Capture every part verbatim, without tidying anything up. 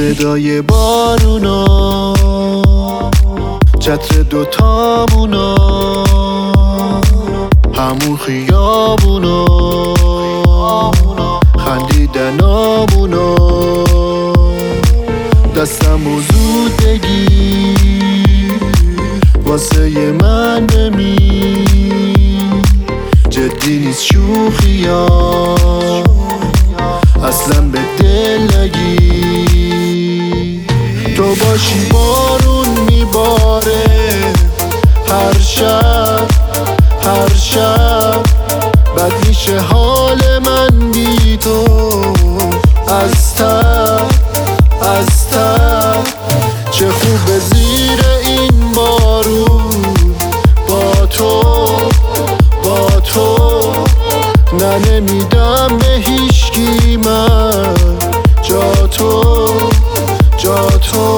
صدای بارونا، چتر دوتامونا، همون خیابونا، خندیدنامونا، دستمو زود بگیر واسه من بمیر، جدی نیست شوخیا اصلا به دل نگیر. تو باشی بارون میباره هر شب هر شب، بد میشه حال من بی تو، از تب از تب. چه خوبه زیر این بارون با تو با تو، نه نمیدم به هیچکی من جا تو جا تو.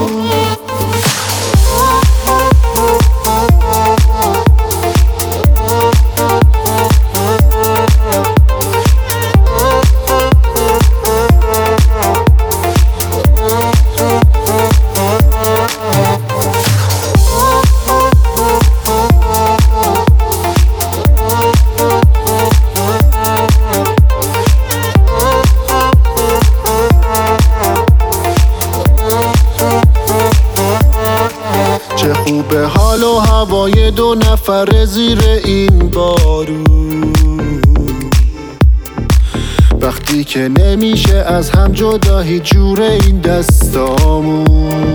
چه خوبه حال و هوای دو نفر زیر این بارون، وقتی که نمیشه از هم جدا هیچ جور این دستامون،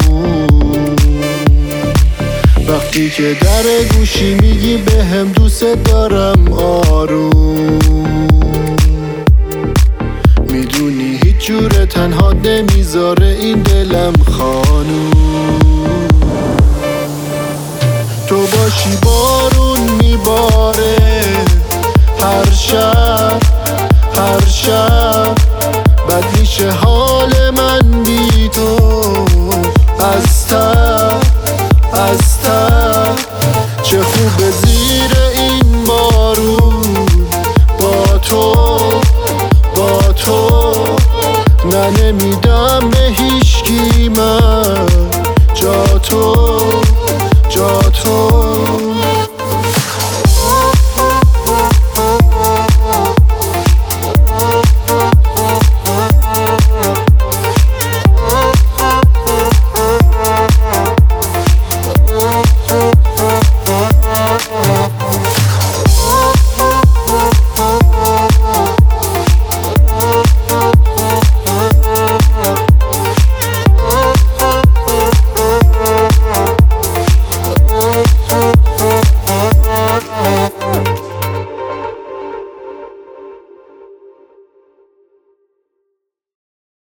وقتی که در گوشی میگی به هم دوست دارم آروم، میدونی هیچ جور تنها نمیذاره این دلم خانوم. تو باشی بارون میباره هر شب هر شب، بد میشه حال من بی تو، از تب از تب. چه خوبه زیر این بارون با تو با تو، نه نمیدم به هیچکی من جا تو